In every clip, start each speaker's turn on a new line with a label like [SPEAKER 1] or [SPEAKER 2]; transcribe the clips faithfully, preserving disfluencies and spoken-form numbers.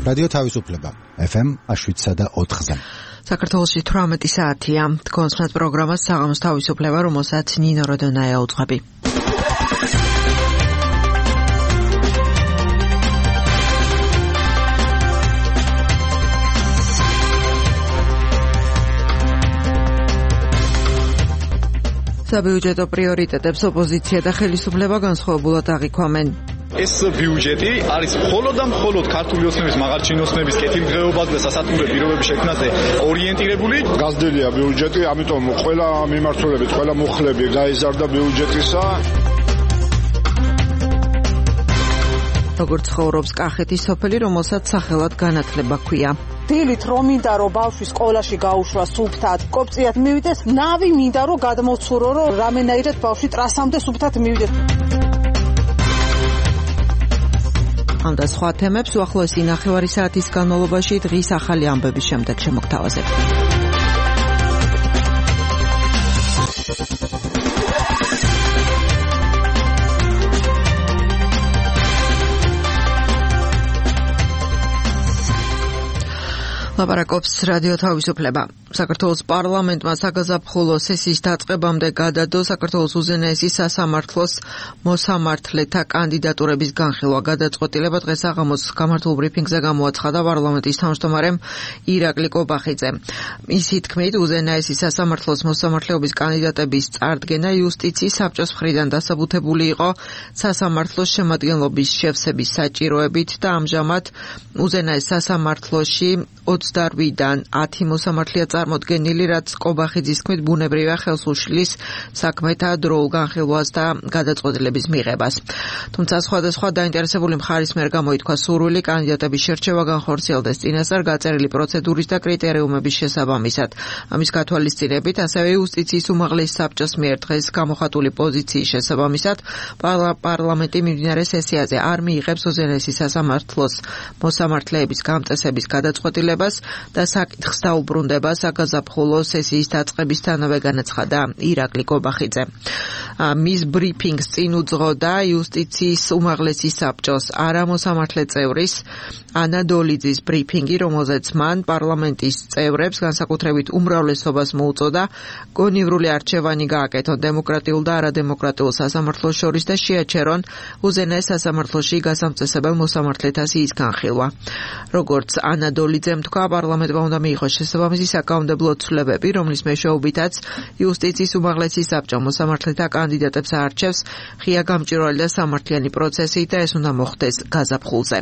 [SPEAKER 1] რადიო თავისუფლება ეფ ემ შვიდსა და ოთხზე.
[SPEAKER 2] საქართველოში თვრამეტი საათია. თქვენს პროგრამას საღამოს თავისუფლება, რომელსაც ნინო როდონაია უძღვები. საბიუჯეტო პრიორიტეტებს ოპოზიცია და ხელისუფლება განსხვავებულად აღიქვამენ.
[SPEAKER 3] ეს ბიუჯეტი არის მხოლოდ და მხოლოდ ქართული ოცნების მაღალჩინოსნების კეთილდღეობაზე და სასათქმულო პირობების შექმნაზე ორიენტირებული.
[SPEAKER 4] გაზრდილია ბიუჯეტი, ამიტომ ყველა მიმართულებით, ყველა მუხლები გაიზარდა ბიუჯეტისა.
[SPEAKER 2] როგორც ცხოვრობს კახეთის სოფელი, რომელსაც სახელად განათლება ჰქვია.
[SPEAKER 5] დილით რომ მინდა რომ ბავშვი სკოლაში გაუშვა სუფთად, კოპწიათ მივიდეს, ნავი მინდა რომ გადმოცურო, რომ რამენაირად ბავშვი ტრასამდე სუფთად მივიდეს. ამ და სხვა თემებს უახლოესი ნახევარი საათის განმავლობაში დღის ახალი ამბების შემდეგ შემოგთავაზებთ. ლაპარაკობს რადიო თავისუფლება. საქართველოს პარლამენტმა საგაზაფხულო სესიის დაწყებამდე გადადო საქართველოს უზენაესი სასამართლოს მოსამართლეთა კანდიდატურების განხილვა. გადაწყვეტილება დღეს საღამოს გამართულ ბრიფინგზე გამოაცხადა პარლამენტის თავმჯდომარემ ირაკლი კობახიძემ. მისი თქმით, უზენაესი სასამართლოს მოსამართლეობის კანდიდატების წარდგენა იუსტიციის საბჭოს მხრიდან დასაბუთებული იყო სასამართლოს შემადგენლობის შევსების საჭიროებით და ამჟამად უზენაეს სასამართლოში ოცდაოთხიდან ათი მოსამართლეა წარმოდგენილი, რაც კობახიძის თქმით ბუნებრივია ხელს უშლის საქმეთა დროულ განხილვას და გადაწყვეტილების მიღებას. თუმცა სხვადასხვა დაინტერესებული მხარის მიერ გამოითქვა სურვილი კანდიდატების შერჩევა განხორციელდეს წინასწარ გაწერილი პროცედურის და კრიტერიუმების შესაბამისად. ამის გათვალისწინებით ასევე იუსტიციის უმაღლესი საბჭოს მიერ დღეს გამოხატული პოზიციის შესაბამისად პარლამენტი მიმდინარე სესიაზე არ მიიღებს უზენაესი სასამართლოს მოსამართლეების გამწესების გადაწყვეტილებას და საკითხს დაუბრუნდება საგაზაფხულო სესიის დაწყებისთანავე, განაცხადა ირაკლი კობახიძე. მის ბრიფინგს წინ უძღოდა იუსტიციის უმაღლესი საბჭოს არამოსამართლე წევრის ანა დოლიძის ბრიფინგი, რომელზეც მან პარლამენტის წევრებს განსაკუთრებით უმრავლესობას მოუწოდა გონივრული არჩევანი გააკეთონ დემოკრატიულ და არადემოკრატიულ სასამართლოს შორის და შეაჩერონ უზენაეს სასამართლოში გასამწესებელ მოსამართლეთა სიის განხილვა. როგორც ანა დოლიძემ თქვა, პარლამენტმა უნდა მიიღოს შესაბამისი საკანონმდებლო ცვლილებები, რომლის მეშვეობითაც იუსტიციის უმაღლესი საბჭო მოსამართლეთა კანდიდატებს აარჩევს ღია გამჭვირვალე და სამართლიანი პროცესით და ეს უნდა მოხდეს გაზაფხულზე.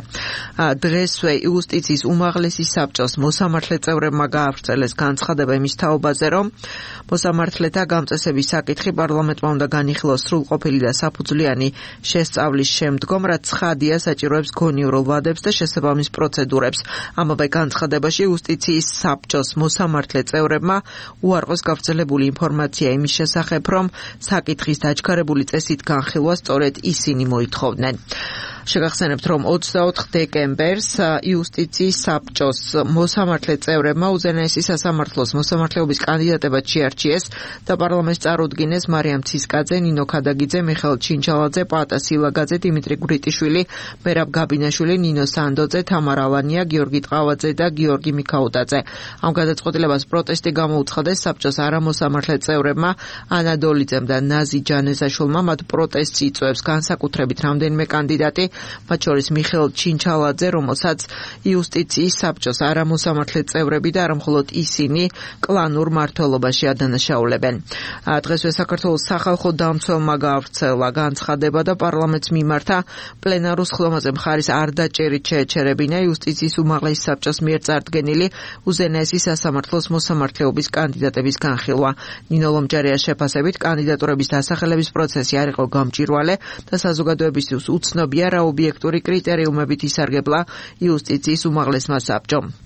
[SPEAKER 5] დღესვე იუსტიციის უმაღლესი საბჭოს მოსამართლე წევრებმა გაავრცელეს განცხადება იმის თაობაზე, რომ მოსამართლეთა გამწესების საკითხი პარლამენტმა უნდა განიხილოს სრულყოფილი და საფუძვლიანი შესწავლის შემდგომ, რაც ცხადია საჭიროებს გონივრულ ვადებს და შესაბამის პროცედურებს. ამავე განცხადებაში იუსტიციის საბჭოს მოსამართლე წევრებმა უარყოს გავრცელებული ინფორმაცია იმის შესახებ, რომ საკითხის დაჩქარებული წესით განხილვა სწორედ ისინი მოითხოვდნენ. შეგახსენებთ, რომ ოცდაოთხ დეკემბერს იუსტიციის საბჭოს მოსამართლე წევრებმა უზენაესი სასამართლოს მოსამართლეობის კანდიდატებად შეარჩიეს და პარლამენტს წარუდგინეს მარიამ ცისკაძე, ნინო ქადაგიძე, მიხეილ ჩინჩალაძე, პაატა სილაგაძე, დიმიტრი გვრიტიშვილი, მერაბ გაბინაშვილი, ნინო სანდოძე, თამარ ალანია, გიორგი ტყავაძე და გიორგი მიქაუტაძე. ამ გადაწყვეტილებას პროტესტი გამოუცხადეს საბჭოს არამოსამართლე წევრებმა ანა დოლიძემ და ნაზი ჯანესაშვილმა. მათ პროტესტს იწვევს განსაკუთრებით რამდენიმე კანდიდატი, მათ შორის მიხეილ ჩინჩალაძე, რომელსაც იუსტიციის საბჭოს არამოსამართლე წევრები და არა მხოლოდ ისინი კლანურ მმართველობაში ადანაშაულებენ. დღესვე საქართველოს სახალხო დამცველმა გაავრცელა განცხადება და პარლამენტს მიმართა პლენარულ სხდომაზე მხარის არ დაჭერით შეეჩერებინა იუსტიციის უმაღლესი საბჭოს მიერ წარდგენილი უზენაესი სასამართლოს მოსამართლეობის კანდიდატების განხილვა. ნინო ლომჯარიას შეფასებით კანდიდატურების დასახელების პროცესი არ იყო გამჭვირვალე და საზოგადოებისთვის უცნობია რა ობიექტური კრიტერიუმებით ისარგებლა იუსტიციის უმაღლესმა საბჭომ.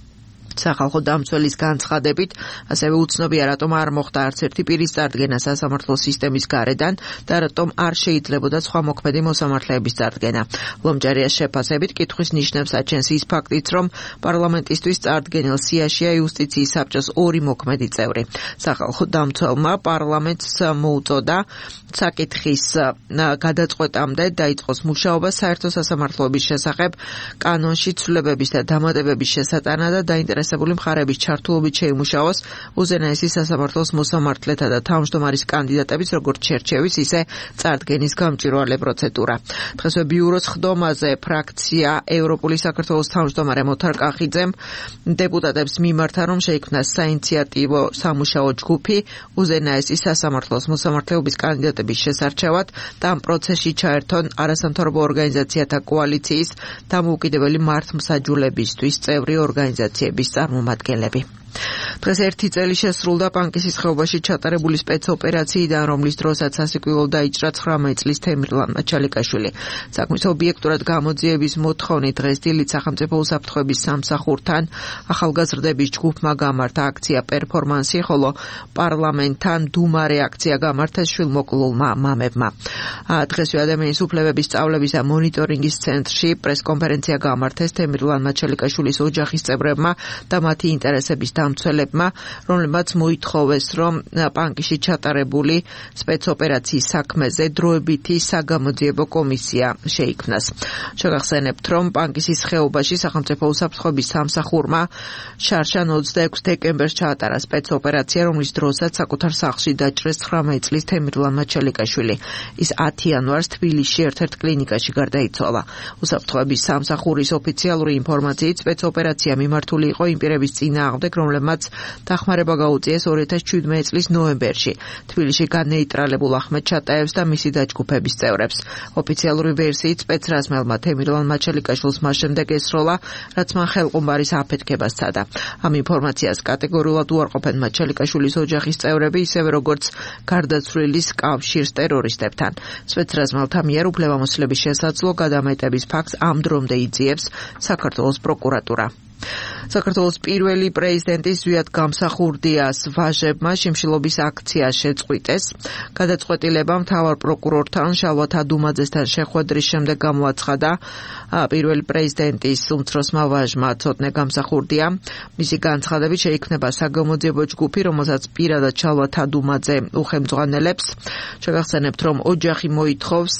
[SPEAKER 5] სახალხო დამცველის განცხადებით, ასევე უცნობია, რატომ არ მოხდა არც ერთი პირის წარდგენა სასამართლო სისტემის გარედან და რატომ არ შეიძლებოდა სხვა მოქმედი მოსამართლეების წარდგენა. ლომჯარიას შეფასებით კითხვის ნიშნებს აჩენს ის ფაქტიც, რომ პარლამენტისთვის წარდგენილ სიაშია იუსტიციის საბჭოს ორი მოქმედი წევრი. სახალხო დამცველმა პარლამენტს მოუწოდა საკითხის გადაწყვეტამდე დაიწყოს მუშაობა საერთო სასამართლოების შესახებ კანონში ცვლილებების და დამატებების შესატანა და დაინტერესებული მხარების ჩართულობით შეიმუშაოს უზენაესი სასამართლოს მოსამართლეთა და თავმჯდომარის კანდიდატების როგორც შერჩევის, ისე წარდგენის გამჭვირვალე პროცედურა. დღესვე ბიუროს ხდომაზე ფრაქცია ევროპული საქართველოს თავმჯდომარე მოთარ კახიძემ დეპუტატებს მიმართა, რომ შეიქმნას საინიციატივო სამუშაო ჯგუფი უზენაესი სასამართლოს მოსამართლეობის კანდიდატების შესარჩევად და ამ პროცესში ჩაერთონ არასამთავრობო ორგანიზაციათა კოალიციის დამოუკიდებელი მართლმსაჯულებისთვის წევრი ორგანიზაციების წარმომადგენლები. დღეს ერთი წელი შესრულდა პანკისის ხეობაში ჩატარებული სპეცოპერაციიდან, რომლის დროსაც სასიკვდილო დაიჭრა ცხრამეტ წლის თემირლან მაჩალიკაშვილი. საქმის ობიექტურად გამოძიების მოთხოვნით დღეს დილით სახელმწიფო უსაფრთხოების სამსახურთან ახალგაზრდების ჯგუფმა გამართა აქცია პერფორმანსი, ხოლო პარლამენტთან დუმარე აქცია გამართა შვილმოკლულმა მამებმა. დღესვე ადამიანის უფლებების სწავლების და მონიტორინგის ცენტრში პრესკონფერენცია გამართეს თემირლან მაჩალიკაშვილის ოჯახის წევრებმა და მათი ინტერესების დამცველებმა, რომლებმაც მოითხოვეს, რომ პანკისში ჩატარებული სპეცოპერაციის საქმეზე დროებითი საგამოძიებო კომისია შეიქმნას. შეგახსენებთ, რომ პანკისის ხეობაში სახელმწიფო უსაფრთხოების სამსახურმა შარშან ოცდაექვსი დეკემბერს ჩაატარა სპეცოპერაცია, რომლის დროსაც საკუთარ სახლში დაჭრეს ცხრამეტ წლის თემირლან მაჩალიკაშვილი. ის ათი იანვარს თბილისში ერთ-ერთ კლინიკაში გარდაიცვალა. უსაფრთხოების სამსახურის ოფიციალური ინფორმაციით სპეცოპერაცია მიმართული იყო იმ პირების წინააღმდეგ, რომლებმაც დახმარება გაუწიეს ორი ათას შვიდმეტი წლის ნოემბერში თბილისში განეიტრალებულ ახმედ ჩატაევს და მისი დაჯგუფების წევრებს. ოფიციალური ვერსიით სპეცრაზმელმა თემირლან მაჩალიკაშვილს მას შემდეგ ესროლა, რაც მან ხელყუმბარის აფეთქება სცადა. ამ ინფორმაციას კატეგორიულად უარყოფენ მაჩალიკაშვილის ოჯახის წევრები, ისევე როგორც გარდაცვლილის კავშირს ტერორისტებთან. სპეცრაზმელთა მიერ უფლებამოსილების შესაძლო გადამეტების ფაქტს ამ დრომდე იძიებს საქართველოს პროკურატურა. საქართველოს პირველი პრეზიდენტის ზვიად გამსახურდიას ვაჟებმა შიმშილობის აქცია შეწყვიტეს. გადაწყვეტილება მთავარ პროკურორთან შალვა თადუმაძესთან შეხვედრის შემდეგ გამოაცხადა პირველი პრეზიდენტის უმცროსმა ვაჟმა ცოტნე გამსახურდია. მისი განცხადებით შეიქმნება საგამოძიებო ჯგუფი, რომელსაც პირადად შალვა თადუმაძე უხელმძღვანელებს. შეგახსენებთ, რომ ოჯახი მოითხოვს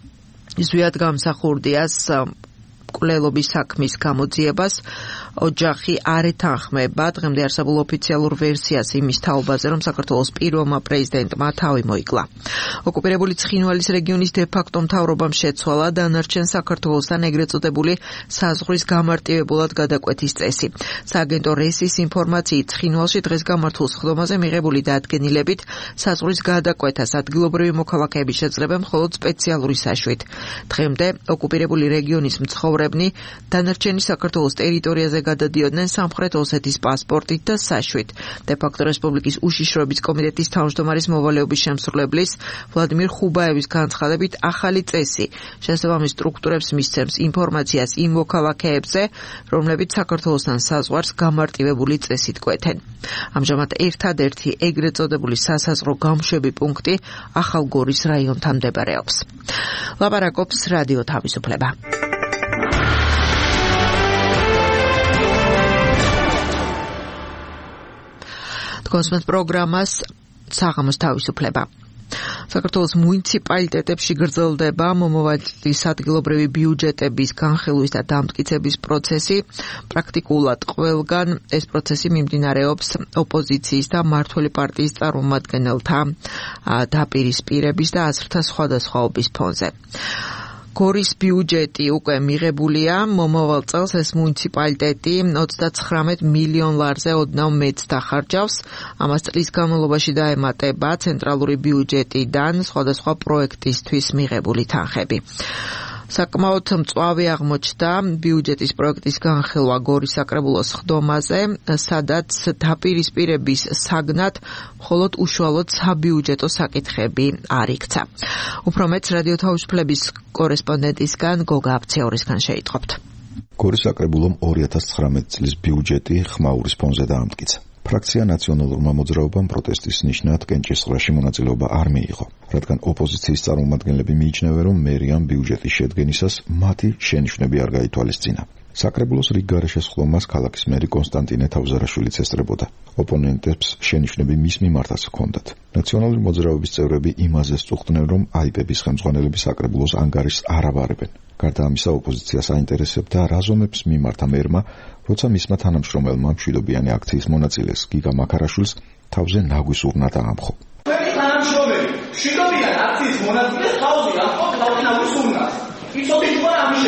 [SPEAKER 5] ზვიად გამსახურდიას კვლელობის საქმის გამოძიებას. ოჯახი არ ეთანხმება დღემდე არსებულ ოფიციალურ ვერსიას იმის თაობაზე, რომ საქართველოს პირველმა პრეზიდენტმა თავი მოიკლა. ოკუპირებული ცხინვალის რეგიონის დე-ფაქტო მთავრობამ შეცვალა დანარჩენ საქართველოსთან ეგრეთ წოდებული საზღვრის გამარტივებულად გადაკვეთის წესი. სააგენტო რესის ინფორმაციით ცხინვალში დღეს გამართულ სხდომაზე მიღებული დადგენილებით საზღვრის გადაკვეთას ადგილობრივი მოქალაქეები შეძლებენ მხოლოდ სპეციალური საშვით. დღემდე ოკუპირებული რეგიონის მცხოვრებნი დანარჩენი საქართველოს ტერიტორიაზე გადადიოდნენ სამხრეთ ოსეთის პასპორტით და საშვით. დე-ფაქტო რესპუბლიკის უშიშროების კომიტეტის თავმჯდომარის მოვალეობის შემსრულებლის ვლადიმირ ხუბაევის განცხადებით ახალი წესი შესაბამის სტრუქტურებს მისცემს ინფორმაციას იმ მოქალაქეებზე, რომლებიც საქართველოსთან საზღვარს გამარტივებული წესით კვეთენ. ამჟამად ერთადერთი ეგრეთ წოდებული სასაზღვრო გამშვები პუნქტი ახალგორის რაიონთან მდებარეობს. ლაპარაკობს რადიო თავისუფლება. კონსმეთ პროგრამას საღამოს თავისუფლება. საქართველოს მუნიციპალიტეტებში გრძელდება მომავალი ადგილობრივი ბიუჯეტების განხილვის და დამტკიცების პროცესი. პრაქტიკულად ყველგან ეს პროცესი მიმდინარეობს ოპოზიციის და მმართველი პარტიის წარმომადგენელთა დაპირისპირების და აზრთა სხვადასხვაობის ფონზე. გორის ბიუჯეტი უკვე მიღებულია. მომავალ წელს ეს მუნიციპალიტეტი ოცდაცხრამეტ მილიონ ლარზე ოდნავ მეტს დახარჯავს. ამას წლის განმავლობაში დაემატება ცენტრალური ბიუჯეტიდან სხვადასხვა პროექტისთვის მიღებული თანხები. საკმაოდ მწვავე აღმოჩნდა ბიუჯეტის პროექტის განხილვა გორის საკრებულოს ხდომაზე, სადაც დაპირისპირების საგნად მხოლოდ უშუალოდ საბიუჯეტო საკითხები არ იქცა. უფრო მეტს რადიო თავისუფლების კორესპონდენტისგან გოგა აფცეორისგან შეიტყობთ.
[SPEAKER 1] გორის საკრებულომ ორი ათას ცხრამეტი წლის ბიუჯეტი ხმაურის ფონზე დაამტკიცა. ფრაქცია ნაციონალურმა მოძრაობამ პროტესტის ნიშნად კენჭისყრაში მონაწილეობა არ მიიღო, რადგან ოპოზიციის წარმომადგენლები მიიჩნევენ, რომ მერიამ ბიუჯეტის შედგენისას მათი შენიშვნები არ გაითვალისწინა. საკრებულოს რიგ გარეშესხლომას ქალაქის მერი კონსტანტინე თავზარაშვილიც ესწრებოდა. ოპონენტებს შენიშვნები მის მიმართაც ჰქონდათ. ნაციონალური მოძრაობის წევრები იმაზე სწუხდნენ, რომ აიპების ხელმძღვანელები საკრებულოს ანგარიშს არ აბარებენ. გარდა ამისა, ოპოზიციას აინტერესებდა რა ზომებს მიმართა მერმა, როცა მისმა თანამშრომელმა მშვიდობიანი აქციის მონაწილეს გიგა მაქარაშვილს თავზე ნაგვის ურნა დაამხო.
[SPEAKER 6] თანამშრომელი მშვიდობიანი აქციის მონაწილეს თავზე ამხო თავზე ნაგვის ურნა. იცოდი თუ არა ამის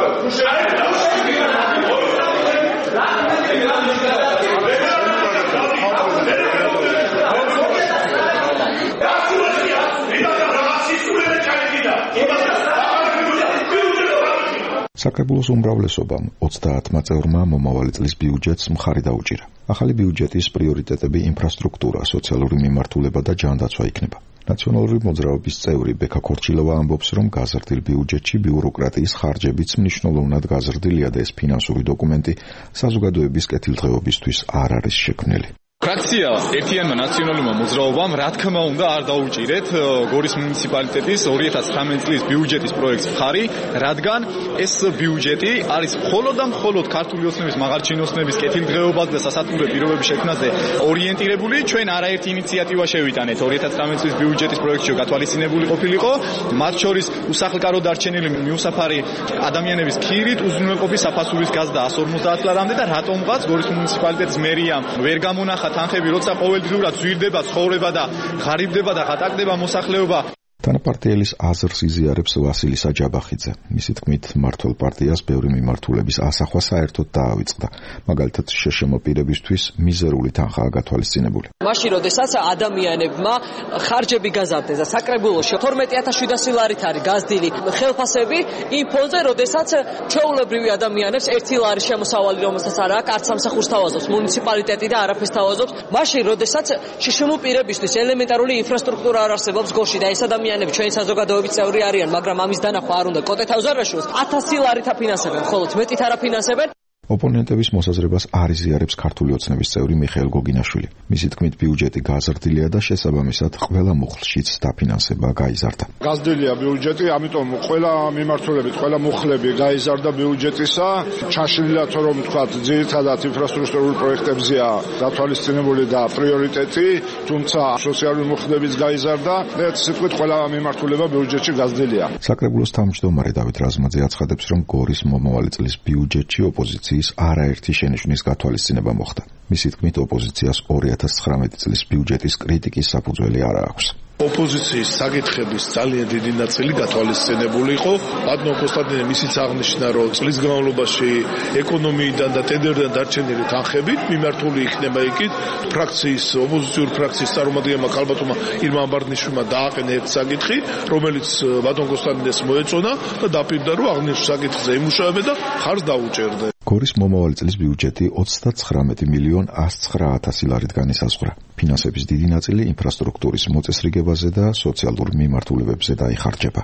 [SPEAKER 1] საკრებულოს უმრავლესობამ ოცდაათმა წევრმა მომავალი წლის ბიუჯეტს მხარი დაუჭირა. ახალი ბიუჯეტის პრიორიტეტები ინფრასტრუქტურა, სოციალური მიმართულება და ჯანდაცვა იქნება. ნაციონალური მოძრაობის წევრი ბექა ქორჩილოვა ამბობს, რომ გაზრდილ ბიუჯეტში ბიუროკრატიის ხარჯებიც მნიშვნელოვნად გაზრდილია და ეს ფინანსური დოკუმენტი საზოგადოების კეთილდღეობისთვის არ არის შექმნილი.
[SPEAKER 3] ფრაქცია ერთიანმა ნაციონალურმა მოძრაობამ რა თქმა უნდა არ დაუჭირეთ გორის მუნიციპალიტეტის ორი ათას ცხრამეტი წლის ბიუჯეტის პროექტს მხარი, რადგან ეს ბიუჯეტი არის მხოლოდ და მხოლოდ ქართული ოცნების მაღალჩინო ოცნების კეთილდღეობაზე და სასათქმულო პირობების შექმნაზე ორიენტირებული. ჩვენ არაერთი ინიციატივა შევიტანეთ ორი ათას ცხრამეტი წლის ბიუჯეტის პროექტში გათვალისწინებული ყოფილიყო, მათ შორის უსახლკარო დარჩენილი მიუსაფარი ადამიანების ქირით უზრუნველყოფის საფასურის გაზრდა εκατს ორმოცდაათ ლარამდე და რატომღაც გორის მუნიციპალიტეტის მერიამ ვერ გამონახა თანხები, როცა ყოველდღიურად ზვირდება ცხოვრება და ღარიბდება და ღატაკდება მოსახლეობა.
[SPEAKER 1] თანაპარტიელის აზრს იზიარებს ვასილი საჯაბახიძე. მისი თქმით, მმართველ პარტიას ბევრი მიმართულების ასახვა საერთოდ დაავიწყდა. მაგალითად, შეშემო პირებისთვის მიზერული თანხაა გათვალისწინებული.
[SPEAKER 7] მაშინ, როდესაც ადამიანებმა ხარჯები გაზარდეს და საკრებულოში თორმეტი ათას შვიდასი ლარით არის გაზრდილი ხელფასები, იმ ფონზე, როდესაც ჩვეულებრივი ადამიანებს ერთი ლარი შემოსავალი, რომელსაც არ აქვს, არც სამსახურს თავაზობს მუნიციპალიტეტი და არაფერს თავაზობს, მაშინ, როდესაც შეშემო პირებისთვის ელემენტარული ინფრასტრუქტურა არ არსებობს გორში და ეს ადამიანები ჩვენი საზოგადოების წევრი არიან, მაგრამ ამის დანახვა არ უნდა კოტე თავზარაშვილს ათასი ლარით აფინანსებენ, ხოლო მეტით არ აფინანსებენ.
[SPEAKER 1] ოპონენტების მოსაზრებას არ იზიარებს ქართული ოცნების წევრი მიხეილ გოგინაშვილი. მისი თქმით, ბიუჯეტი გაზრდილია და შესაბამისად ყველა მუხლშიც დაფინანსება გაიზარდა.
[SPEAKER 4] გაზრდილია ბიუჯეტი, ამიტომ ყველა მიმართულებით, ყველა მუხლები გაიზარდა ბიუჯეტისა. ჩაშლილად რომ ვთქვათ, ძირითადად ინფრასტრუქტურულ პროექტებზეა გათვალისწინებული და პრიორიტეტი, თუმცა სოციალური მუხლებიც გაიზარდა და ეს სიტყვით ყველა მიმართულება ბიუჯეტში გაზრდილია.
[SPEAKER 1] საკრებულოს თავმჯდომარე დავით რაზმაძე აცხადებს, რომ გორის მომავალი წლის ბიუჯეტში ოპოზიცია არაერთი შენიშვნის გათვალისწინება მოხდა. მისი თქმით, ოპოზიციას ორი ათას ცხრამეტი წლის ბიუჯეტის კრიტიკის საფუძველი არ აქვს.
[SPEAKER 8] ოპოზიციის საკითხების ძალიან დიდი ნაწილი გათვალისწინებული იყო. ბატონო კონსტანტინე მისიც აღნიშნა, რომ წლის განმავლობაში ეკონომიიდან და ტენდერიდან დარჩენილი თანხებით მიმართული იქნება იქით. ფრაქციის ოპოზიციური ფრაქციის წარმომადგენელმა ქალბატონმა ირმა ამბარდნიშვილმა დააყენა ერთ საკითხი, რომელიც ბატონ კონსტანტინეს მოეწონა და დაპირდა, რომ აღნიშნულ საკითხზე იმუშავებდა და ხარს დაუჭერდა.
[SPEAKER 1] გორის მომავალი წლის ბიუჯეტი ოცდაცხრამეტი მილიონ ას ცხრა ათასი ლარით განისაზღვრა. ფინანსების დიდი ნაწილი ინფრასტრუქტურის მოწესრიგებაზე და სოციალურ მიმართულებებზე დაიხარჯება.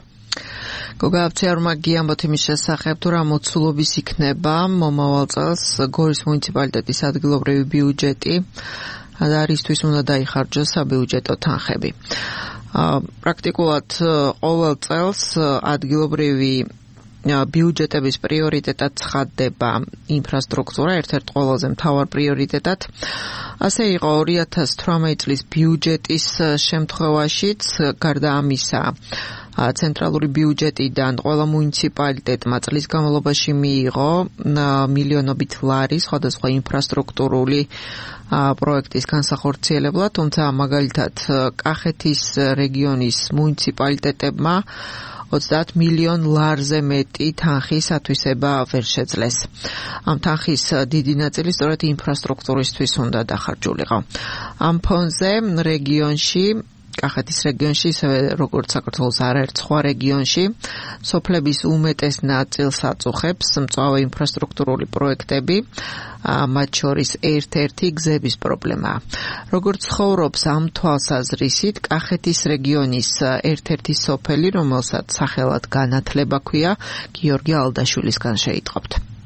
[SPEAKER 2] გოგა აფციარმა გიამბოთ იმის შესახებ, თუ რა მოცულობის იქნება მომავალ წელს გორის მუნიციპალიტეტის ადგილობრივი ბიუჯეტი და რისთვის უნდა დაიხარჯოს საბიუჯეტო თანხები. პრაქტიკულად ყოველ წელს ადგილობრივი ბიუჯეტების პრიორიტეტად ცხადდება ინფრასტრუქტურა, ერთ-ერთ ყველაზე მთავარ პრიორიტეტად. ასე იყო ორი ათას ცხრამეტი წლის ბიუჯეტის შემთხვევაშიც, გარდა ამისა, ცენტრალური ბიუჯეტიდან ყველა მუნიციპალიტეტმა წლის განმავლობაში მიიღო მილიონობით ლარი სხვადასხვა ინფრასტრუქტურული პროექტის განსახორციელებლად, თუმცა მაგალითად კახეთის რეგიონის მუნიციპალიტეტებმა ოცდაათ მილიონ ლარზე მეტი თანხის ათვისება ვერ შეძლეს. ამ თანხის დიდი ნაწილი სწორედ ინფრასტრუქტურისთვის უნდა დახარჯულიყო. ამ ფონზე რეგიონში კახეთის რეგიონში, ისევე როგორც საქართველოს არაერთ სხვა რეგიონში, სოფლების უმეტეს ნაწილს აწუხებს მწვავე ინფრასტრუქტურული პროექტები, მათ შორის ერთ-ერთი გზების პრობლემაა. როგორც ცხოვრობს ამ თვალსაზრისით, კახეთის რეგიონის ერთ-ერთი სოფელი, რომელსაც სახელად განათლება ქვია, გიორგი ალდაშვილისგან შეიტყობთ.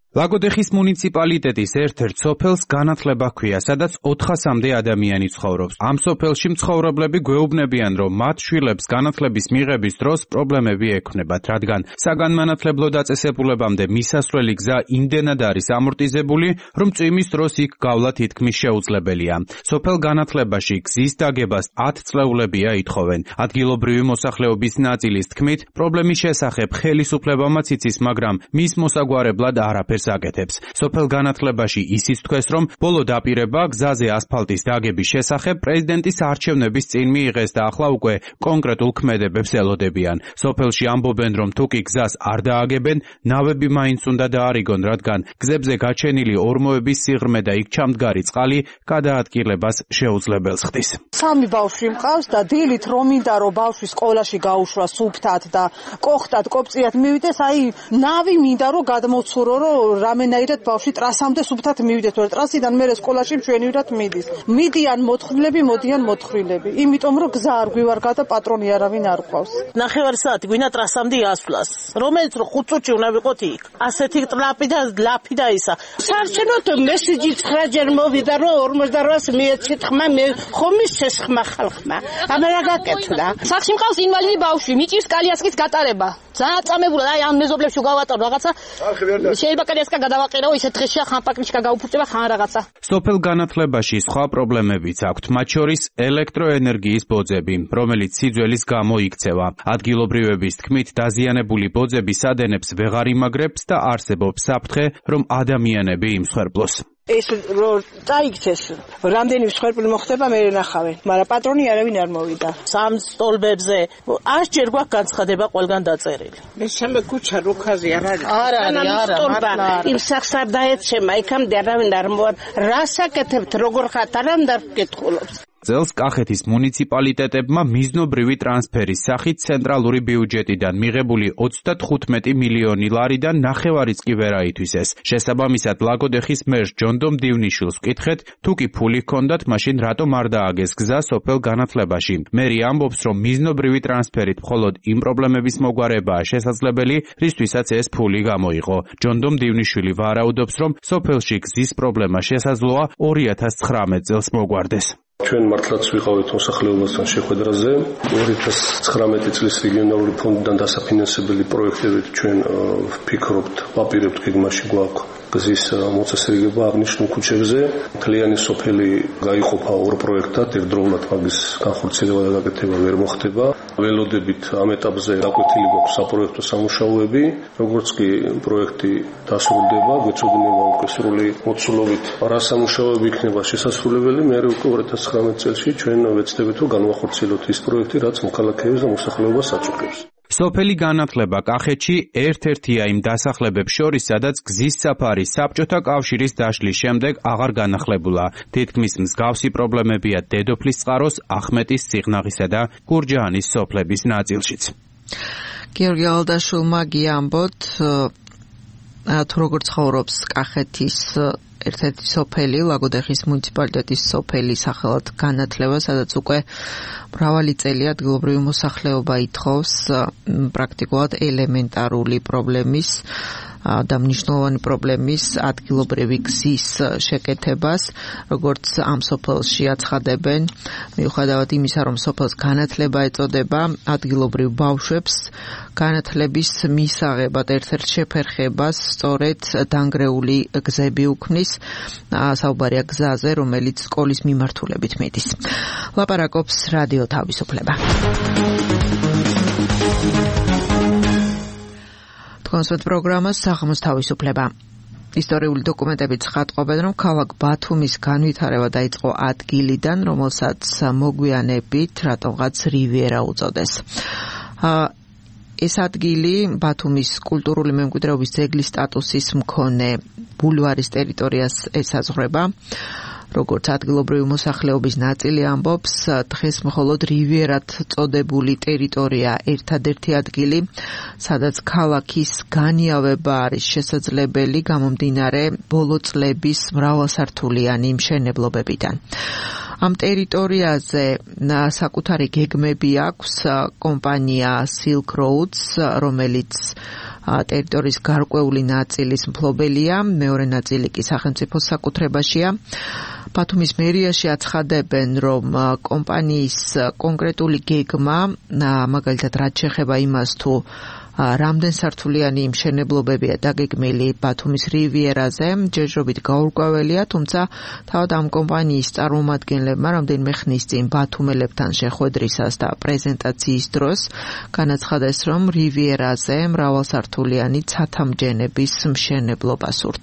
[SPEAKER 9] ლაგოდეხის მუნიციპალიტეტის ერთ-ერთ სოფელს განათლება ჰქვია, სადაც ოთხასამდე ადამიანი ცხოვრობს. ამ სოფელში მცხოვრებლები გვეუბნებიან, რომ მათ შვილებს განათლების მიღების დროს პრობლემები ექნებათ, რადგან საგანმანათლებლო დაწესებულებამდე მისასვლელი გზა იმდენად არის ამორტიზებული, რომ წვიმის დროს იქ გავლა თითქმის შეუძლებელია. სოფელ განათლებაში გზის დაგებას ათ წლეულებია ითხოვენ. ადგილობრივი მოსახლეობის ნაწილის თქმით, პრობლემის შესახებ ხელისუფლებამაც იცის, მაგრამ მის მოსაგვარებლად არაფერს აკეთებს. სოფელ განათლებაში ისიც თქვეს, რომ ბოლო დაპირება გზაზე ასფალტის დაგების შესახებ პრეზიდენტის არჩევნების წინ მიიღეს და ახლა უკვე კონკრეტულ ქმედებებს ელოდებიან. სოფელში ამბობენ, რომ თუკი გზას არ დააგებენ, ნავები მაინც უნდა დაარიგონ, რადგან გზებზე გაჩენილი ორმოების სიღრმე და იქ ჩამდგარი წყალი გადაადგილებას შეუძლებელს ხდის.
[SPEAKER 10] სამი ბავშვი მყავს და დილით რომ მინდა რომ ბავშვი სკოლაში გაუშვა სუფთად და კოხტად, კოპწიად მივიდეს, აი ნავი მინდა რომ გადმოცურო, რომ რამენაირად ბავშვი ტრასამდე სუფთად მივიდეს, თორე ტრასიდან მერე სკოლაში მშვენივრად მიდის. მიდიან მოთხილები, მოდიან მოთხილები. იმიტომ რომ გზა არ გვივარგა და პატრონი არავინ არ ყავს.
[SPEAKER 11] ნახევარი საათი გვინდა ტრასამდე ასვლას. რომელიც რომ ხუთ წუთში უნდა ვიყოთ იქ. ასეთი ტრაპი და ლაფი და ისა.
[SPEAKER 12] საერთოდ მესიჯი ცხრა ჯერ მოვიდა რომ ორმოცდაოთხს მიეცით ხმა მე ხომის შესხმა ხალხმა. აბა რა გაკეთდა?
[SPEAKER 13] სახში მყავს ინვალიდი ბავშვი, მიჭირს კალიასკის გატარება. ძალიან წამებულა, აი ამ მეზობლებში გავატარო რაღაცა. შეიძლება კალიასკა გადავაყირო, ისეთ დღეშია ხან პაკნიშკა გაუფუჭება, ხან რაღაცა.
[SPEAKER 9] სოფელ განათლებაში სხვა პრობლემებიც აქვთ, მათ შორის ელექტროენერგიის ბოძები, რომელიც სიძველის გამო იქცევა. ადგილობრივების თქმით, დაზიანებული ბოძები სადენებს ვეღარ იმაგრებს და არსებობს საფრთხე, რომ ადამიანები იმსხვერპლოს.
[SPEAKER 10] ეს რომ წაიქცეს, რამდენი მსხვერპლი მოხდება მე ნახავენ, მაგრამ პატრონი არავინ არ მოვიდა.
[SPEAKER 11] სამ სტოლბებზე ას ჯერ გვაქვს განცხადება ყველგან დაწერილი.
[SPEAKER 12] მე სამე ქუჩა რუქაზე არ არის.
[SPEAKER 11] არ არის, არა,
[SPEAKER 12] იმ სახს არ დაეცემა, იქამდე არავინ არ მოარ. რას აკეთებთ, როგორ ხართ, არამ არ გკითხულობს.
[SPEAKER 9] წელს კახეთის მუნიციპალიტეტებმა მიზნობრივი ტრანსფერის სახით ცენტრალური ბიუჯეტიდან მიღებული ოცდათხუთმეტი მილიონი ლარიდან ნახევარიც კი ვერ აითვისეს. შესაბამისად, ლაგოდეხის მერს ჯონდომ დივნიშვილს ვკითხეთ, თუ კი ფული ჰქონდათ, მაშინ რატომ არ დააგეს გზა სოფელ განათლებაში. მერი ამბობს, რომ მიზნობრივი ტრანსფერით მხოლოდ იმ პრობლემების მოგვარებაა შესაძლებელი, რისთვისაც ეს ფული გამოიყო. ჯონდომ დივნიშვილი ვარაუდობს, რომ სოფელში გზის პრობლემა შესაძლოა ორი ათას ცხრამეტ წელს მოგვარდეს.
[SPEAKER 14] ჩვენ მართლაც ვიყავით მოსახლეობასთან შეხვედრაზე. ორი ათას ცხრამეტი წლის რეგიონალური ფონდიდან დასაფინანსებელი პროექტებით ჩვენ ვფიქრობთ, ვაპირებთ გეგმაში გვაქვს გზის მოწესრიგება აღნიშნულ ქუჩებზე. მთლიანი სოფელი გაიყოფა ორ პროექტად, ერთდროულად მაგის განხორციელება და გაკეთება ვერ მოხდება. ველოდებით ამ ეტაპზე დაკვეთილი გვაქვს საპროექტო სამუშაოები, როგორც კი პროექტი დასრულდება, გვეცოდინება უკვე სრული მოცულობით რა სამუშაოები იქნება შესასრულებელი. მე უკვე ორი ათას ცხრამეტ წელში ჩვენ ვეცდებით რომ განვახორციელოთ ის პროექტი, რაც მოქალაქეებს და მოსახლეობას აწუხებს.
[SPEAKER 9] სოფელი განათლება კახეთში ერთ-ერთია იმ დასახლებებს შორის, სადაც გზის საფარი საბჭოთა კავშირის დაშლის შემდეგ აღარ განახლებულა. თითქმის მსგავსი პრობლემებია დედოფლის წყაროს, ახმეტის, სიღნაღისა და გურჯაანის სოფლების ნაწილშიც.
[SPEAKER 2] გიორგი ალდაშვილმა გიამბოთ, თუ როგორ ცხოვრობს კახეთის ერთ-ერთი სოფელი, ლაგოდეხის მუნიციპალიტეტის სოფელი სახელად განათლება, სადაც უკვე მრავალი წელი ადგილობრივი მოსახლეობა ითხოვს პრაქტიკულად ელემენტარული პრობლემის და მნიშვნელოვანი პრობლემის ადგილობრივი გზის შეკეთებას, როგორც ამ სოფელში აცხადებენ, მიუხედავად იმისა, რომ სოფელს განათლება ეწოდება, ადგილობრივ ბავშვებს განათლების მისაღებად ერთ-ერთ შეფერხებას სწორედ დანგრეული გზები უქმნის, საუბარია გზაზე, რომელიც სკოლის მიმართულებით მიდის. ლაპარაკობს რადიო თავისუფლება. კონსერტ პროგრამა საღამოს თავისუფლება. ისტორიული დოკუმენტებიც ხატყობენ, რომ ქალაქ ბათუმის განვითარება დაიწყო ადგილიდან, რომელსაც მოგვიანებით რატომღაც რივიერა უწოდეს. ეს ადგილი ბათუმის კულტურული მემკვიდრეობის ძეგლის სტატუსის მქონე ბულვარის ტერიტორიას ესაზღვრება. როგორც ადგილობრივი მოსახლეობის ნაწილი ამბობს, დღეს მხოლოდ რივიერად წოდებული ტერიტორია ერთადერთი ადგილი, სადაც ქალაქის განიავება არის შესაძლებელი გამომდინარე ბოლო წლების მრავალსართულიანი მშენებლობებიდან. ამ ტერიტორიაზე საკუთარი გეგმები აქვს კომპანია Silk Roads, რომელიც ტერიტორიის გარკვეული ნაწილის მფლობელია, მეორე ნაწილი კი სახელმწიფოს საკუთრებაშია. ბათუმის მერიაში აცხადებენ, რომ კომპანიის კონკრეტული გეგმა, მაგალითად რაც შეეხება იმას თუ რამდენ სართულიანი მშენებლობებია დაგეგმილი ბათუმის რივიერაზე, ჯერჯერობით გაურკვეველია, თუმცა თავად ამ კომპანიის წარმომადგენლებმა რამდენიმე ხნის წინ ბათუმელებთან შეხვედრისას და პრეზენტაციის დროს განაცხადეს, რომ რივიერაზე მრავალსართულიანი ცათამბჯენების მშენებლობა სურთ.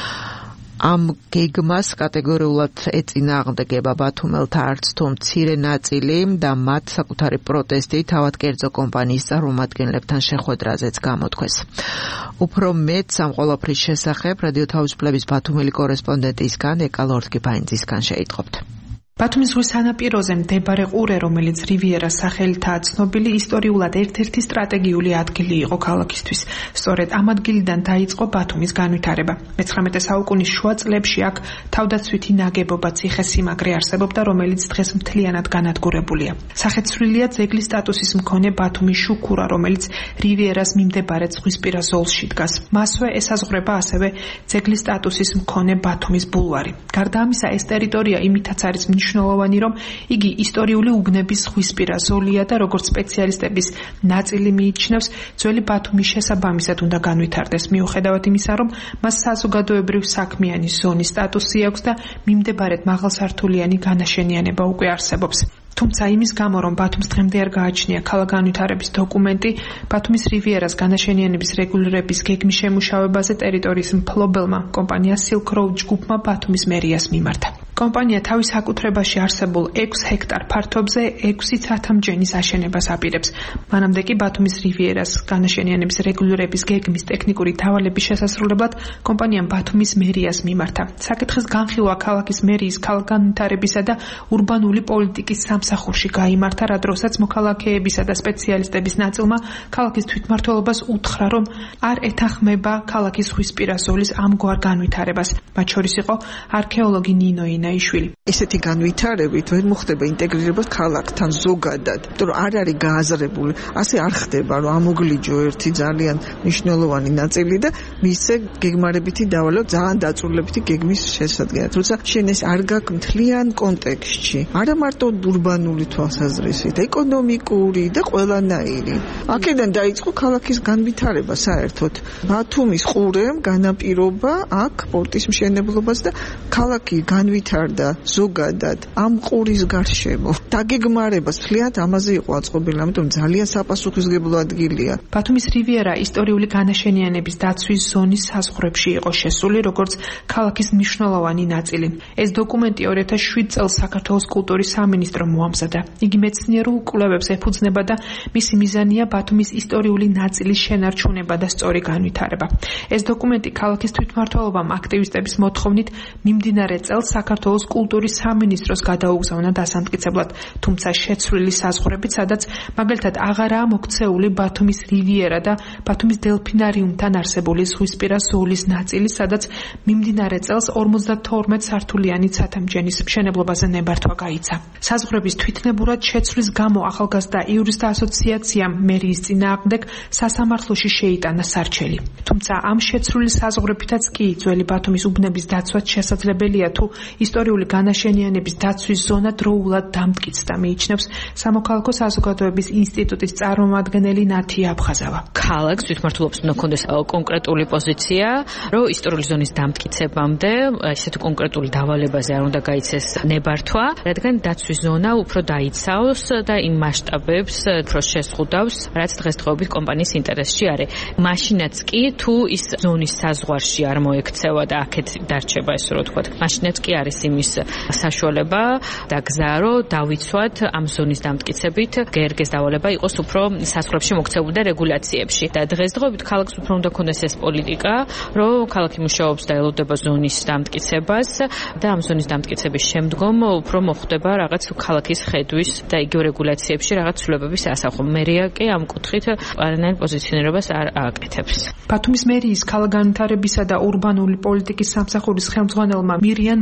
[SPEAKER 2] ამ გეგმას კატეგორიულად ეწინააღმდეგება ბათუმელთა არც თუ მცირე ნაწილი და მათ საკუთარი პროტესტი თავად კერძო კომპანიის წარმომადგენლებთან შეხვედრაზეც გამოთქვეს. უფრო მეტ ამ ყველაფრის შესახებ რადიო თავისუფლების ბათუმელი კორესპონდენტისგან ეკა ლორთქიფაინძისგან შეიტყობთ.
[SPEAKER 15] ბათუმის ზღვის სანაპიროზე მდებარე ყურე, რომელიც რივიერას სახელითაა ცნობილი, ისტორიულად ერთ-ერთი სტრატეგიული ადგილი იყო ქალაქისთვის. სწორედ ამ ადგილიდან დაიწყო ბათუმის განვითარება. მეცხრამეტე საუკუნის შუა წლებში აქ თავდაცვითი ნაგებობა ციხესიმაგრე არსებობდა, რომელიც დღეს მთლიანად განადგურებულია. სახეცვლილია ძეგლის სტატუსის მქონე ბათუმის შუქურა, რომელიც რივიერას მიმდებარე ზღვისპირა ზოლში დგას. მასვე ესაზღვრება ასევე ძეგლის სტატუსის მქონე ბათუმის ბულვარი. გარდა ამისა, ეს ტერიტორია იმითაც არის მნიშვნელოვანი, რომ იგი ისტორიული უბნების ზღვისპირა ზოლია და როგორც სპეციალისტების ნაწილი მიიჩნევს, ძველი ბათუმის შესაბამისად უნდა განვითარდეს, მიუხედავად იმისა, რომ მას საზოგადოებრივ საქმიანი ზონის სტატუსი აქვს და მიმდებარედ მაღალსართულიანი განაშენიანება უკვე არსებობს. თუმცა იმის გამო, რომ ბათუმს დღემდე არ გააჩნია ქალაქგანვითარების დოკუმენტი, ბათუმის რივიერას განაშენიანების რეგულირების გეგმის შემუშავებაზე ტერიტორიის მფლობელმა კომპანია Silk Road ჯგუფმა ბათუმის მერიას მიმართა. კომპანია თავის საკუთრებაში არსებულ ექვს ჰექტარ ფართობზე ექვსი ცათამბჯენის აშენებას აპირებს. მანამდე კი ბათუმის რივიერას განაშენიანების რეგულირების გეგმის ტექნიკური დავალების შესასრულებლად კომპანიამ ბათუმის მერიას მიმართა. საკითხის განხილვა ქალაქის მერიის ქალაქგანვითარებისა და ურბანული პოლიტიკის სამსახურში გაიმართა, რა დროსაც მოქალაქეებისა და სპეციალისტების ნაწილმა ქალაქის თვითმმართველობას უთხრა, რომ არ ეთანხმება ქალაქის ზღვისპირა ზოლის ამგვარ განვითარებას. მათ შორის იყო არქეოლოგი ნინო ინაიშვილი.
[SPEAKER 5] ესეთი განვითარებით ვერ მოხდება ინტეგრირება ქალაქთან ზოგადად, იმიტომ რომ არ არის გააზრებული, ასე არ ხდება, რომ ამოგლიჯო ერთი ძალიან მნიშვნელოვანი ნაწილი და მისცე გეგმარებითი დავალება ძალიან დაწურლებითი გეგმის შესადგენად. თუმცა შენ ეს არ გაქვს მთლიან კონტექსტში, არა მარტო ურბანული თვალსაზრისით, ეკონომიკური და ყველანაირი. აქედან დაიწყო ქალაქის განვითარება საერთოდ. ბათუმის ყურემ განაპირობა აქ პორტის მშენებლობას და ქალაქი განვითარდა ზოგადად ამ ყურის გარშემო. დაგეგმარება სრულად ამაზე იყო აწყობილი, ამიტომ ძალიან საპასუხისმგებლო ადგილია.
[SPEAKER 15] ბათუმის რივიერა ისტორიული განაშენიანების დაცვის ზონის საზღვრებში იყო შესული, როგორც ქალაქის მნიშვნელოვანი ნაწილი. ეს დოკუმენტი ორი ათას შვიდ წელს საქართველოს კულტურის სამინისტრო მოამზადა. იგი მეცნიერულ კვლევებს ეფუძნება და მისი მიზანია ბათუმის ისტორიული ნაწილის შენარჩუნება და სწორი განვითარება. ეს დოკუმენტი ქალაქის თვითმმართველობამ აქტივისტების მოთხოვნით მიმდინარე წელს საქართველოს კულტურის სამინისტროს გადაუგზავნა დასამტკიცებლად, თუმცა შეცვლილი საზღვრებით, სადაც მაგალითად აღარაა მოქცეული ბათუმის რივიერა და ბათუმის დელფინარიუმთან არსებული ზღვისპირა ზოლის ნაწილი, სადაც მიმდინარე წელს ორმოცდათორმეტ სართულიანი ცათამბჯენის მშენებლობაზე ნებართვა გაიცა. საზღვრების თვითნებურად შეცვლის გამო ახალგაზრდა იურისტთა ასოციაციამ მერიის წინააღმდეგ სასამართლოში შეიტანა სარჩელი. თუმცა ამ შეცვლილი საზღვრებითაც კი ძველი ბათუმის უბნების დაცვაც შესაძლებელია, თუ ისტორიული განაშენიანების დაცვის ზონა დროულად დამტკიცდა, მიიჩნევს სამოქალაქო საზოგადოების ინსტიტუტის წარმომადგენელი ნათია აფხაზავა.
[SPEAKER 16] ქალაქს თვითმმართველობს უნდა ქონდეს კონკრეტული პოზიცია, რომ ისტორიული ზონის დამტკიცებამდე ესეთი კონკრეტული დავალებაზე არ უნდა გაიცეს ნებართვა, რადგან დაცვის ზონა უფრო დაიცავს და იმ მასშტაბებს უფრო შეზღუდავს, რაც დღესდღეობით კომპანიის ინტერესში არის. მაშინაც კი თუ ის ზონის საზღვარში არ მოექცევა და აქეთ დარჩება, ესე რომ ვთქვათ, მაშინაც კი არის იმის საშუალება და გზა, რომ დავიცვათ ამ ზონის დამტკიცებით, გერგეს დავალება იყოს უფრო საზღვრებში მოქცეული და რეგულაციებში. და დღესდღეობით ქალაქს უფრო უნდა ქონდეს ეს პოლიტიკა, რომ ქალაქი მუშაობს და ელოდება ზონის დამტკიცებას და ამ ზონის დამტკიცების შემდგომ უფრო მოხდება რაღაც ქალაქის ხედვის და იგივე რეგულაციებში რაღაც ცვლილებების ასახვა. მერია კი ამ კუთხით არანაირ პოზიციონირებას არ ააკეთებს.
[SPEAKER 15] ბათუმის მერიის ქალაქგანვითარებისა და ურბანული პოლიტიკის სამსახურის ხელმძღვანელმა მირიან მეტრეველ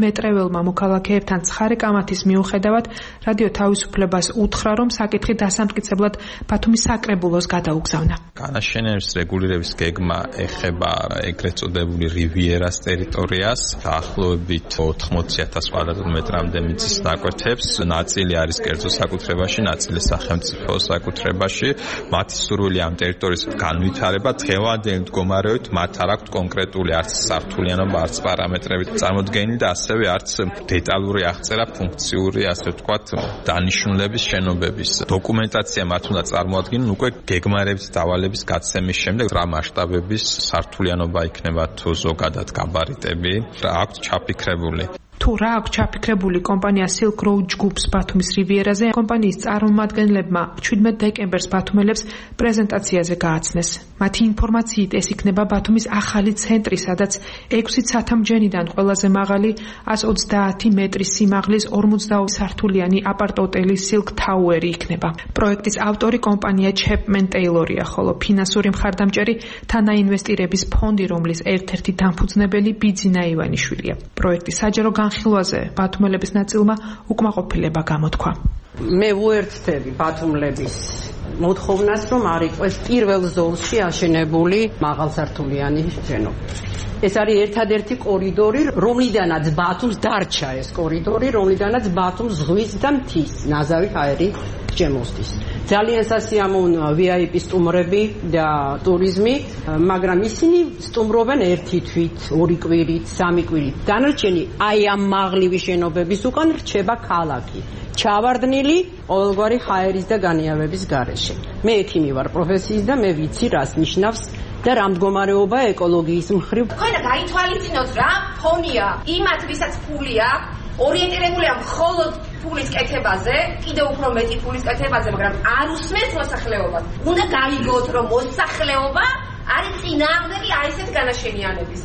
[SPEAKER 15] მფლობელმა მოქალაქეებთან ცხარე კამათის მიუხედავად რადიო თავისუფლებას უთხრა, რომ საკითხი დასამტკიცებლად ბათუმის საკრებულოს გადაუგზავნა.
[SPEAKER 17] განაშენების რეგულირების გეგმა ეხება ეგრეთ წოდებული რივიერას ტერიტორიას, დაახლოებით ოთხმოცი ათას კვადრატმეტრამდე მიწის ნაკვეთებს, ნაწილი არის კერძო საკუთრებაში, ნაწილი სახელმწიფო საკუთრებაში. მათი სურვილი ამ ტერიტორიის განვითარება დღევანდელი მდგომარეობით მათ არ აქვთ კონკრეტული არც სართულიანობა, არც პარამეტრები წარმოდგენილი და ასევე არც დეტალური აღწერა ფუნქციური, ასე ვთქვათ, დანიშნულების შენობების. დოკუმენტაცია მათ უნდა წარმოადგინონ უკვე გეგმარების დავალების გაცემის შემდეგ, რა მასშტაბების სართულიანობა იქნება თუ ზოგადად გაბარიტები, რა აქვთ ჩაფიქრებული.
[SPEAKER 15] თუ რა აქვს ჩაფიქრებული კომპანია Silk Road ჯგუფს ბათუმის რივიერაზე, კომპანიის წარმომადგენლებმა ჩვიდმეტ დეკემბერს ბათუმელებს პრეზენტაციაზე გააცნეს. მათი ინფორმაციით ეს იქნება ბათუმის ახალი ცენტრი, სადაც ექვსი ცათამჯენიდან ყველაზე მაღალი ას ოცდაათი მეტრის სიმაღლის ორმოცდაორი სართულიანი აპარტ-ოტელი Silk Tower-ი იქნება. პროექტის ავტორი კომპანია Chapman Taylor-ია, ხოლო ფინანსური მხარდამჭერი თანაინვესტირების ფონდი, რომლის ერთ-ერთი დამფუძნებელი ბიძინა ივანიშვილია. პროექტის საჯარო განხილვაზე ბათუმელების ნაწილმა უკმაყოფილება გამოთქვა.
[SPEAKER 18] მე ვუერთდები ბათუმლების მოთხოვნას, რომ არ იყოს პირველ ზოლში აშენებული მაღალსართულიანი შენობა. ეს არის ერთადერთი კორიდორი, რომლიდანაც ბათუმს დარჩა ეს კორიდორი, რომლიდანაც ბათუმს ზღვის და მთის ნაზავით აერი შემოსდის. ძალიან სასიამოვნოა ვი აი პი სტუმრები და ტურიზმი, მაგრამ ისინი სტუმრობენ ერთი თვით, ორი კვირით, სამი კვირით. დანარჩენი აი ამ მაღლივი შენობების უკან რჩება ქალაქი. ჩავარდნილი ყოველგვარი ჰაერის და განიავების გარეშე. მე ექიმი ვარ პროფესიის და მე ვიცი რას ნიშნავს და რა მდგომარეობა ეკოლოგიის მხრივ.
[SPEAKER 19] თქვენ გაითვალისწინოთ რა ფონია იმათ ვისაც ფული აქვს, ორიენტირებულია მხოლოდ ფულის კეთებაზე, კიდევ უფრო მეტი ფულის კეთებაზე, მაგრამ არ უსმენთ მოსახლეობას. უნდა გაიგოთ, რომ მოსახლეობა არის წინააღმდეგი აი ესეთ განაშენიანების.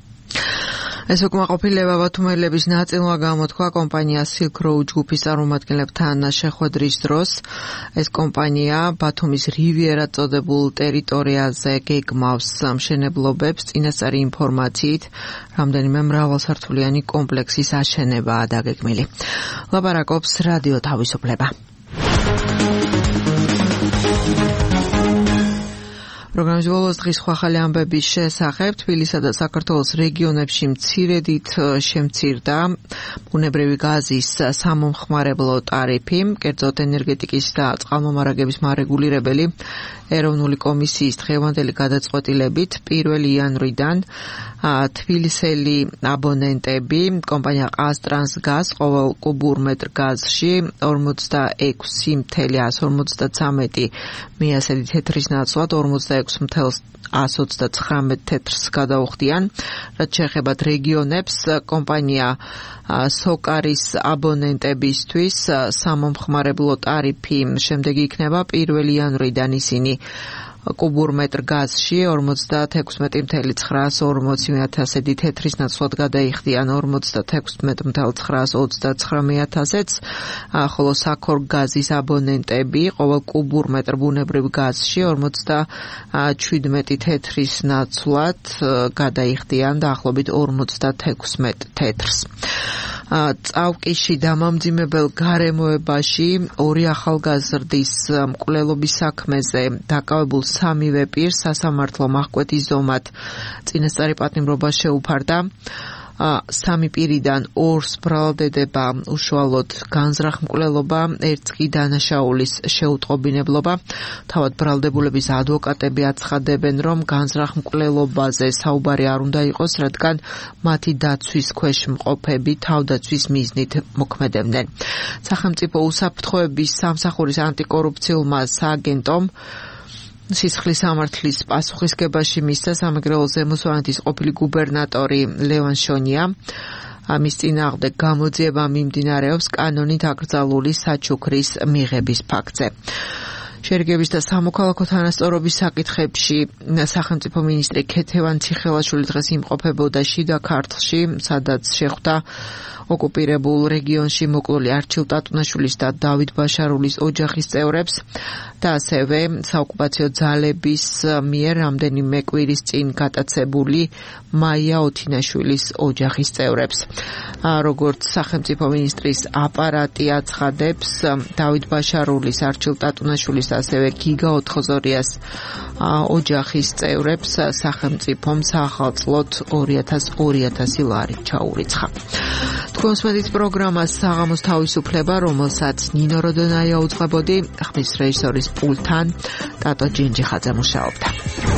[SPEAKER 2] ეს უკმაყოფილება ბათუმელების ნაწილმა გამოთქვა კომპანია Silk Road ჯგუფის წარმომადგენლებთან შეხვედრის დროს. ეს კომპანია ბათუმის რივიერა წოდებულ ტერიტორიაზე გეგმავს მშენებლობებს. წინასწარი ინფორმაციით, რამდენიმე მრავალსართულიანი კომპლექსის აშენებაა დაგეგმილი. ლაპარაკობს რადიო თავისუფლება. პროგრამის ბოლოს დღის ხვალ ამბების შესახებ თბილისსა და საქართველოს რეგიონებში მცირედით შემცირდა ბუნებრივი გაზის სამომხმარებლო ტარიფი. კერძოდ ენერგეტიკის და წყალმომარაგების მარეგულირებელი ეროვნული კომისიის დღევანდელი გადაწყვეტილებით პირველი იანვრიდან თბილისელი აბონენტები კომპანია ყაზტრანსგაზ ყოველ კუბურ მეტრ გაზში ორმოცდაექვსი ათეული ორმოცდათერთმეტი მიასედი თეთრის ნაცვლად ორმოცდაექვსი ათეული ოცდათხრამეტი თეთრს გადაუხდიან. რაც შეეხებათ რეგიონებს, კომპანია სოკარის აბონენტებისთვის სამომხმარებლო ტარიფი შემდეგი იქნება. პირველი იანვრიდან ისინი კუბურ მეტრ გაზში ორმოცდათექვსმეტი ათეული ცხრაასორმოცი მიათასედი თეთრის ნაცვლად გადაიხდიან ორმოცდათექვსმეტი ათეული ცხრაასოცდათცხრა მიათასედს, ხოლო საქორ გაზის აბონენტები ყოველ კუბურ მეტრ ბუნებრივ გაზში ორმოცდაჩვიდმეტი თეთრის ნაცვლად გადაიხდიან დაახლოებით ორმოცდათექვსმეტ თეთრს. წავკიში დამამძიმებელ გარემოებაში ორი ახალგაზრდის მკვლელობის საქმეზე დაკავებულ სამივე პირს სასამართლო მაჰკვეთის ზომად წინასწარი პატიმრობა შეუფარდა. სამი პირიდან ორს ბრალდება უშუალოდ განზრახ-მკვლელობა, ერთს კი დანაშაულის შეუტყობინებლობა. თავად ბრალდებულების ადვოკატები აცხადებენ, რომ განზრახ-მკვლელობაზე საუბარი არ უნდა იყოს, რადგან მათი დაცვის ქვეშ მყოფები თავდაცვის მიზნით მოქმედებდნენ. სახელმწიფო უსაფრთხოების სამსახურის ანტიკორუფციულმა სააგენტომ სისხლის სამართლის პასუხისგებაში მისცა სამეგრელო ზემო სვანეთის ყოფილი გუბერნატორი ლევან შონია. ამის წინააღმდეგ გამოძიება მიმდინარეობს კანონით აკრძალული საჩუქრის მიღების ფაქტზე. შერიგების და სამოქალაქო თანასწორობის საკითხებში სახელმწიფო მინისტრი ქეთევან ციხელაშვილი დღეს იმყოფებოდა შიდა ქართლში, სადაც შეხვდა ოკუპირებულ რეგიონში მოკლული არჩილ ტატუნაშვილის და დავით ბაშარულის ოჯახის წევრებს და ასევე საოკუპაციო ძალების მიერ რამდენიმე კვირის წინ გატაცებული მაია ოთინაშვილის ოჯახის წევრებს. როგორც სახელმწიფო მინისტრის აპარატი აცხადებს, დავით ბაშარულის, არჩილ ტატუნაშვილის და ასევე გიგა ოთხოზორიას ოჯახის წევრებს სახელმწიფომ საახალწლოდ ორი ათასი ლარი ჩაურიცხა. თქვენს მეტის პროგრამას საღამოს თავისუფლება, რომელსაც ნინო როდონაია უძღვებოდი, ხმის რეჟისორის პულტთან ტატო ჯინჯიხაძე მუშაობდა.